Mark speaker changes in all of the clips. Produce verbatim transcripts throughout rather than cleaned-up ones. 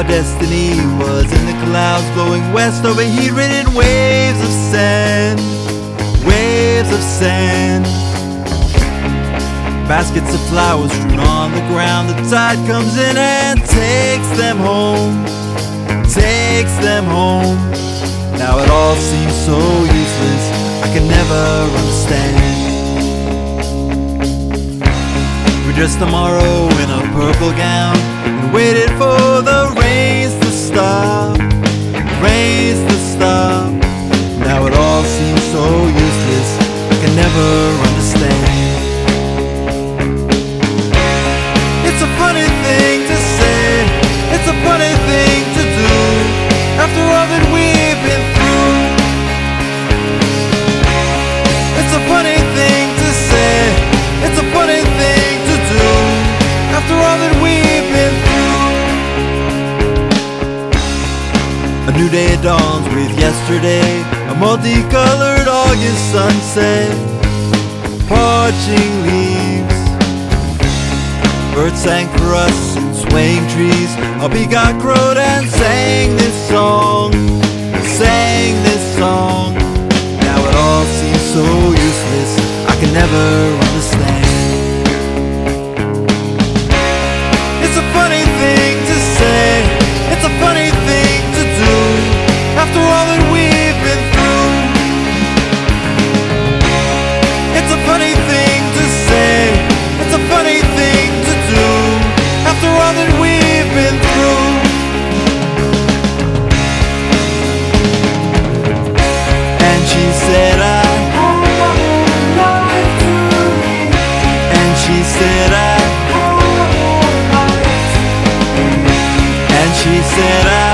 Speaker 1: destiny was in the clouds blowing west over heat-ridden waves of sand, waves of sand. Baskets of flowers strewn on the ground, the tide comes in and takes them home, takes them home. Now it all seems so useless, I can never understand. We dressed tomorrow in a purple gown and waited for the rains to stop, rains to stop. Now it all seems so useless, I can never understand. It's a funny thing to say, it's a funny thing to do, after all that we've been through. It's a funny thing to say, it's a funny thing to do, after all that we've been through. A new day dawns with yesterday, a multicolored August sunset, parching leaves. Birds sang for us in swaying trees, a peacock crowed and sang this song, sang this song. Now it all seems so useless, I can never understand. It's a funny thing to say, it's a funny thing to do, after all that we've been through. It's a funny thing to say, it's a funny thing to do, after all that we've been through. And she said I, and she said I, and she said I,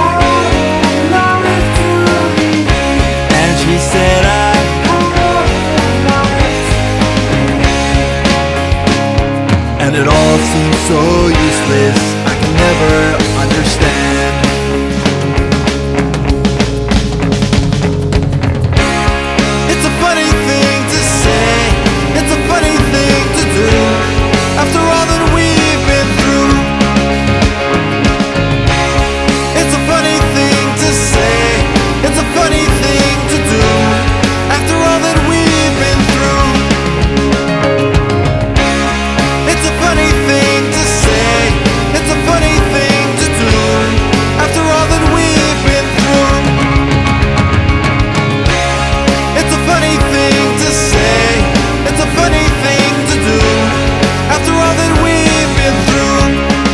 Speaker 1: and she said I. And it all seems so useless, I can never understand. It's a funny thing to say, it's a funny thing to do, after all that we've been through. It's a funny thing to say, it's a funny thing to do, after all that we've been through. It's a funny thing to say, it's a funny thing to do, after all that we've been through. It's a funny thing to say, it's a funny thing to do, after all that we've been through.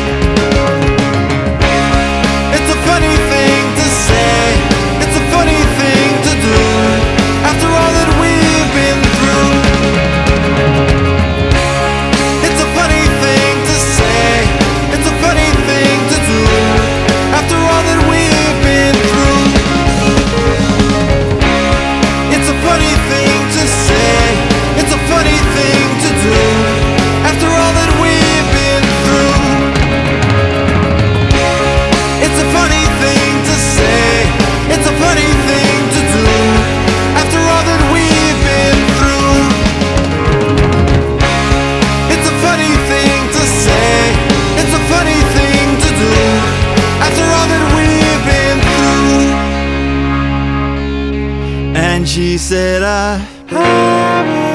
Speaker 1: It's a funny thing to say, it's a funny thing to do, after all that we've been through. It's a funny thing to say, it's a funny thing to do, after all that we've been through. It's a funny thing to say, it's a funny thing to do, after all that we've been through. It's a funny thing to say, it's a funny thing to do, after all that we've been through. It's a funny thing to say, it's a funny thing to do, after all that we've been through. And she said I